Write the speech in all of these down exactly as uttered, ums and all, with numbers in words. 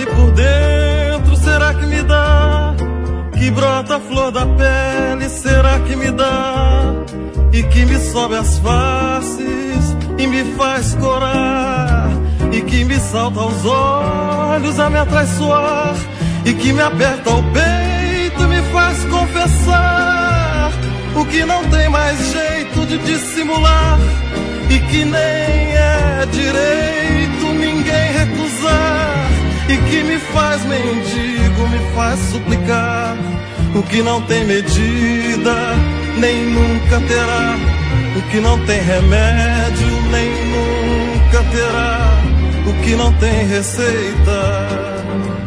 que por dentro será que me dá? Que brota a flor da pele, será que me dá? E que me sobe as faces e me faz corar, e que me salta aos olhos a me atraiçoar, e que me aperta o peito e me faz confessar o que não tem mais jeito de dissimular, e que nem é direito ninguém recusar, e que me faz mendigo, me faz suplicar o que não tem medida, nem nunca terá, o que não tem remédio, nem nunca terá, o que não tem receita.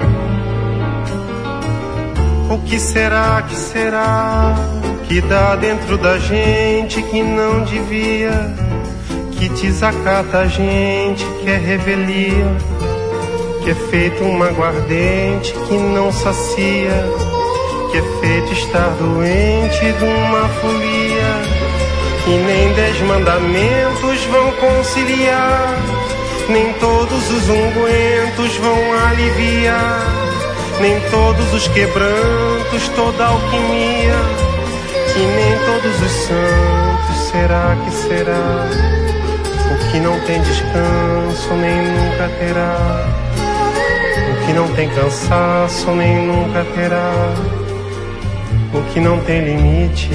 O que será, que será, que dá dentro da gente que não devia, que desacata a gente, que é revelia, que é feito um aguardente que não sacia, que é feito estar doente de uma folia, que nem dez mandamentos vão conciliar, nem todos os ungüentos vão aliviar, nem todos os quebrantos, toda alquimia, e nem todos os santos, será que será? O que não tem descanso nem nunca terá, o que não tem cansaço nem nunca terá, o que não tem limite.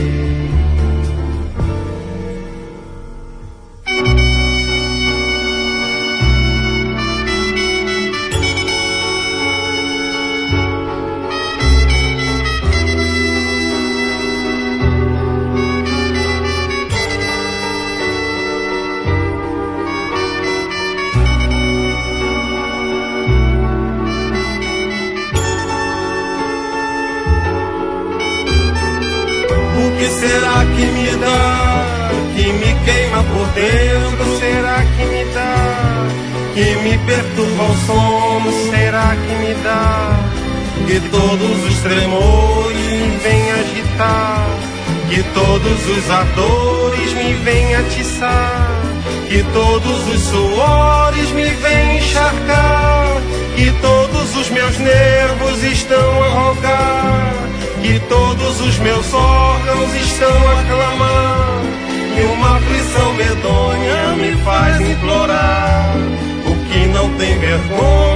O que será que me dá, que me queima por dentro? Será que me dá, que me perturba o sono? Será que me dá, que todos os tremores me vem agitar, que todos os ardores me vem atiçar, que todos os suores me vêm encharcar, que todos os meus nervos estão a rogar, que todos os meus órgãos estão a clamar, e uma aflição medonha me faz implorar o que não tem vergonha.